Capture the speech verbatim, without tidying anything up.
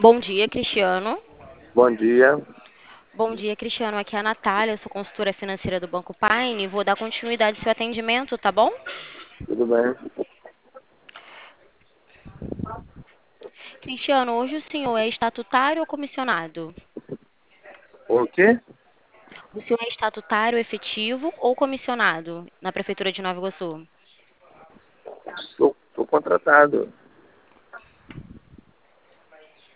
Bom dia, Cristiano. Bom dia, Bom dia, Cristiano. Aqui é a Natália, eu sou consultora financeira do Banco Paine. Vou dar continuidade ao seu atendimento, tá bom? tudo bem? Cristiano, hoje o senhor é estatutário ou comissionado? O quê? O senhor é estatutário efetivo ou comissionado na Prefeitura de Nova Iguaçu? Sou, sou contratado.